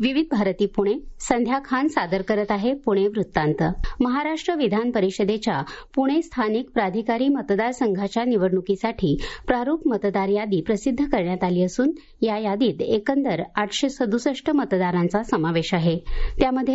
विविध भारती पुणे संध्या खान सादर करत आहे पुणे वृत्तांत. महाराष्ट्र विधान परिषदेच्या पुणे स्थानिक प्राधिकारी मतदारसंघाच्या निवडणुकीसाठी प्रारूप मतदार यादी प्रसिद्ध करण्यात आली असून या यादीत एकंदर 867 मतदारांचा समावेश आहे. त्यामध्ये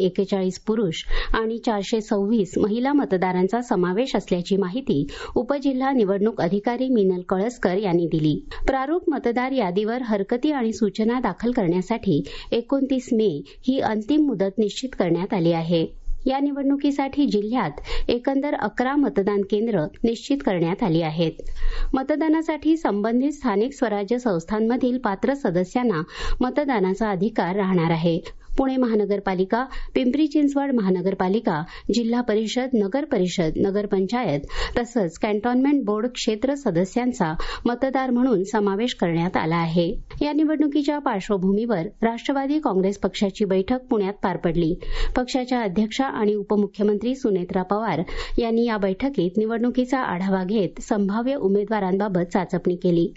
441 पुरुष आणि 426 महिला मतदारांचा समावेश असल्याची माहिती उपजिल्हा निवडणूक अधिकारी मिनल कळसकर यांनी दिली. प्रारूप मतदार यादीवर हरकती आणि सूचना दाखल करण्यासाठी 29 मे ही अंतिम मुदत निश्चित करण्यात आली आहे. या निवडणुकीसाठी जिल्ह्यात एकंदर 11 मतदान केंद्र निश्चित करण्यात आली आहेत. मतदानासाठी संबंधित स्थानिक स्वराज्य संस्थांमधील पात्र सदस्यांना मतदानाचा अधिकार राहणार आहे. पुणे महानगरपालिका, पिंपरी चिंचवड महानगरपालिका, जिल्हा परिषद, नगर परिषद, नगरपंचायत तसंच कॅन्टोन्मेंट बोर्ड क्षेत्र सदस्यांचा मतदार म्हणून समावेश करण्यात आला आहे. या निवडणुकीच्या पार्श्वभूमीवर राष्ट्रवादी काँग्रेस पक्षाची बैठक पुण्यात पार पडली. पक्षाच्या अध्यक्षा आणि उपमुख्यमंत्री सुनेत्रा पवार यांनी या बैठकीत निवडणुकीचा आढावा घेत संभाव्य उमेदवारांबाबत चाचपणी केली.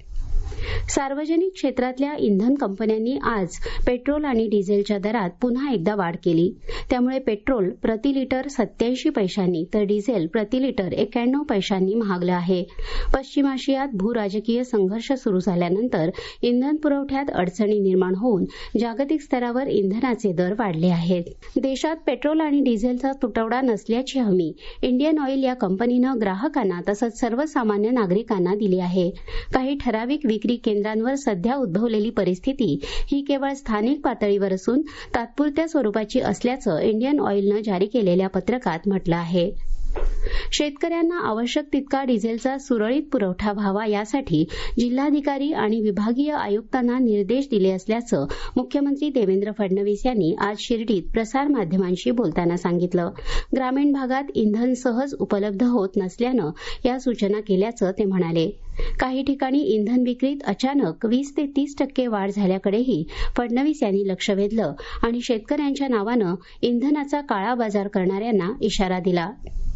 सार्वजनिक क्षेत्रातल्या इंधन कंपन्यांनी आज पेट्रोल आणि डिझेलच्या दरात पुन्हा एकदा वाढ केली. त्यामुळे पेट्रोल प्रति लिटर 87 पैशांनी तर डिझेल प्रति लिटर 91 पैशांनी महागलं आहे. पश्चिम आशियात भूराजकीय संघर्ष सुरू झाल्यानंतर इंधन पुरवठ्यात अडचणी निर्माण होऊन जागतिक स्तरावर इंधनाचे दर वाढले आहेत. देशात पेट्रोल आणि डिझेलचा तुटवडा नसल्याची हमी इंडियन ऑइल या कंपनीनं ग्राहकांना तसंच सर्वसामान्य नागरिकांना दिली आहे. काही ठराविक विक्री केंद्रांवर सध्या उद्भवलेली परिस्थिती ही केवळ स्थानिक पातळीवर असून तात्पुरत्या स्वरूपाची असल्याचं इंडियन ऑइलनं जारी केलेल्या पत्रकात म्हटलं आहे. शेतकऱ्यांना आवश्यक तितका डिझेलचा सुरळीत पुरवठा व्हावा यासाठी जिल्हाधिकारी आणि विभागीय आयुक्तांना निर्देश दिले असल्याचं मुख्यमंत्री देवेंद्र फडणवीस यांनी आज शिर्डीत प्रसारमाध्यमांशी बोलताना सांगितलं. ग्रामीण भागात इंधन सहज उपलब्ध होत नसल्यानं या सूचना केल्याचं ते म्हणाले. काही ठिकाणी इंधन विक्रीत अचानक 20 ते 30% वाढ झाल्याकडेही फडणवीस यांनी लक्ष वेधलं आणि शेतकऱ्यांच्या नावानं इंधनाचा काळा बाजार करणाऱ्यांना इशारा दिला.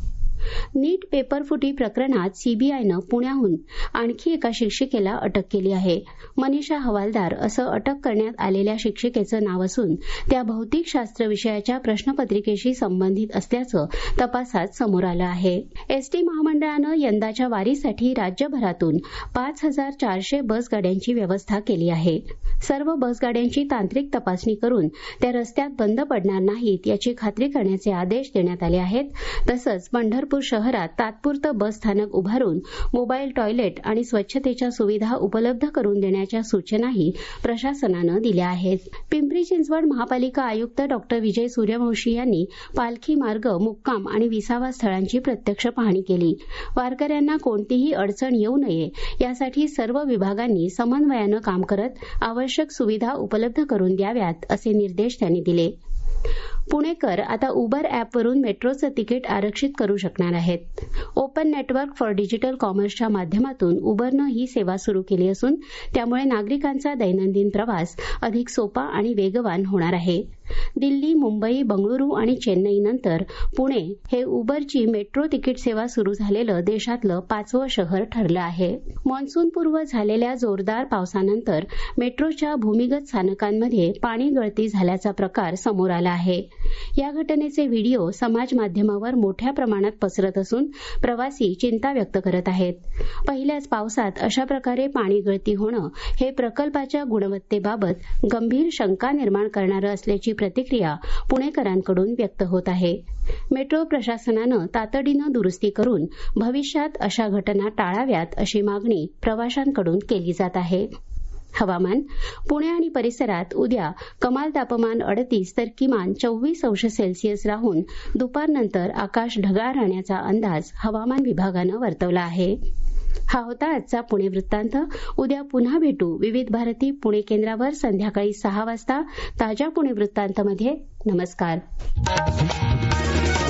नीट पेपरफुटी प्रकरणात सीबीआयनं पुण्याहून आणखी एका शिक्षिकेला अटक केली आहे. मनीषा हवालदार असं अटक करण्यात आलेल्या शिक्षिकेचं नाव असून त्या भौतिकशास्त्र विषयाच्या प्रश्नपत्रिकेशी संबंधित असल्याचं तपासात समोर आलं आहे. एसटी महामंडळानं यंदाच्या वारीसाठी राज्यभरातून 5,400 बसगाड्यांची व्यवस्था केली आहे. सर्व बसगाड्यांची तांत्रिक तपासणी करून त्या रस्त्यात बंद पडणार नाहीत याची खात्री करण्याचे आदेश देण्यात आले आहेत. तसंच पंढरपूर शहरात तात्पुरतं बस स्थानक उभारून मोबाईल टॉयलेट आणि स्वच्छतेच्या सुविधा उपलब्ध करून देण्याच्या सूचनाही प्रशासनानं दिल्या आहेत. पिंपरी चिंचवड महापालिका आयुक्त डॉ. विजय सूर्यवंशी यांनी पालखी मार्ग, मुक्काम आणि विसावा स्थळांची प्रत्यक्ष पाहणी केली. वारकऱ्यांना कोणतीही अडचण येऊ नये यासाठी सर्व विभागांनी समन्वयानं काम करत आवश्यक सुविधा उपलब्ध करून द्याव्यात असे निर्देश त्यांनी दिले. पुणेकर आता उबर ॲपवरून मेट्रोचं तिकीट आरक्षित करू शकणार आहेत. ओपन नेटवर्क फॉर डिजिटल कॉमर्सच्या माध्यमातून उबरनं ही सेवा सुरू केली असून त्यामुळे नागरिकांचा दैनंदिन प्रवास अधिक सोपा आणि वेगवान होणार आहे. दिल्ली, मुंबई, बंगळुरू आणि चेन्नईनंतर पुणे हे उबरची मेट्रो तिकीट सेवा सुरू झालेलं देशातलं 5वं शहर ठरलं आहे. मान्सूनपूर्व झालेल्या जोरदार पावसानंतर मेट्रोच्या भूमिगत स्थानकांमध्ये पाणी गळती झाल्याचा प्रकार समोर आला आहे. या घटनेचे व्हिडिओ समाज माध्यमावर मोठ्या प्रमाणात पसरत असून प्रवासी चिंता व्यक्त करत आहेत. पहिल्याच पावसात अशा प्रकारे पाणी गळती होणं हे प्रकल्पाच्या गुणवत्तेबाबत गंभीर शंका निर्माण करणारं असल्याची प्रतिक्रिया पुणेकरांकडून व्यक्त होत आहे. मेट्रो प्रशासनानं तातडीनं दुरुस्ती करून भविष्यात अशा घटना टाळाव्यात अशी मागणी प्रवाशांकडून केली जात आहे. हवामान. पुणे आणि परिसरात उद्या कमाल तापमान 38 तर किमान 24 अंश सेल्सिअस राहून दुपारनंतर आकाश ढगाळ राहण्याचा अंदाज हवामान विभागानं वर्तवला आहे. हा होता आजचा पुणे वृत्तांत. उद्या पुन्हा भेटू विविध भारती पुणे केंद्रावर संध्याकाळी 6 वाजता ताज्या पुणे वृत्तांतमध्ये. नमस्कार.